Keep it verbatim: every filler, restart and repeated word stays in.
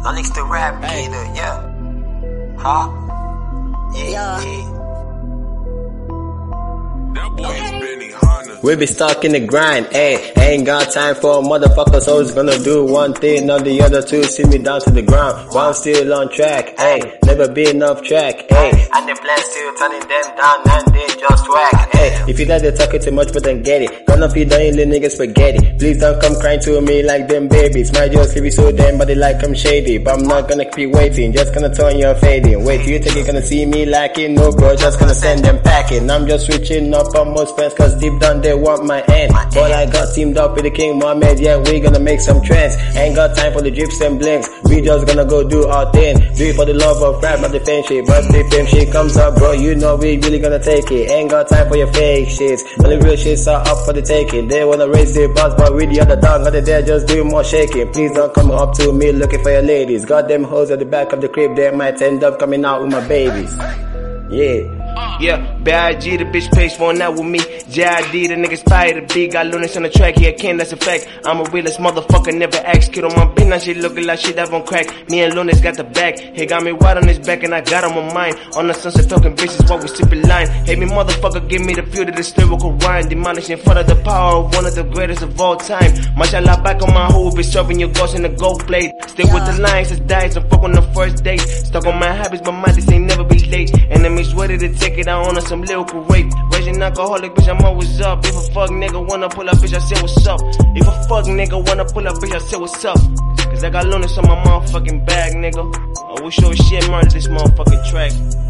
Onyx the rap either, yeah. Huh? Yeah, yeah. yeah. That boy is Benny Hanna. We be stuck in the grind, ayy. Ain't got time for a motherfucker, so it's gonna do one thing, not the other two. See me down to the ground, but I'm still on track, ayy. Never been off track, ayy. And the plan still turning them down and they just whack, ayy. If you guys are talking too much, but then get it. Gonna feed the little niggas spaghetti. Please don't come crying to me like them babies. Might just leave you so damn body like I'm shady. But I'm not gonna keep waiting, just gonna turn your fading. Wait, you think you're gonna see me lacking? No bro, just gonna send them packing. I'm just switching up on most friends, cause deep down they want my end. But I got teamed up with the King Mohammed, yeah, we gonna make some trends. Ain't got time for the drips and blinks, we just gonna go do our thing. Do it for the love of rap, not the fame shit. But the fame shit comes up, bro, you know we really gonna take it. Ain't got time for your fake shits, only real shits are up for the taking. They wanna raise their bars, but with the other dog, not there just doing more shaking. Please don't come up to me looking for your ladies. Got them hoes at the back of the crib, they might end up coming out with my babies. Yeah. Yeah, B I G the bitch pays for that with me. J I D the niggas tired of B. Got Lunas on the track, yeah, Ken, that's a fact. I'm a realest motherfucker, never ask. Kid on my beat, now shit looking like shit that on crack. Me and Lunas got the back. He got me wide on his back and I got him on mine. On the sunset talking bitches while we sipping line. Hey me motherfucker, give me the fuel to this lyrical rhyme. Demolish in front of the power of one of the greatest of all time. Mashallah back on my hoe, bitch serving your ghost in the gold plate. Stay with the lines, since dies, I'm fuck on the first date. Stuck on my habits, but my this ain't never be late. Enemies ready to take it out on us. Some lyrical rape, raising alcoholic, bitch, I'm always up. If a fuck nigga wanna pull up, bitch, I say what's up. If a fuck nigga wanna pull up, bitch, I say what's up. Cause I got Lunas on my motherfucking bag, nigga. I wish your shit murdered this motherfucking track.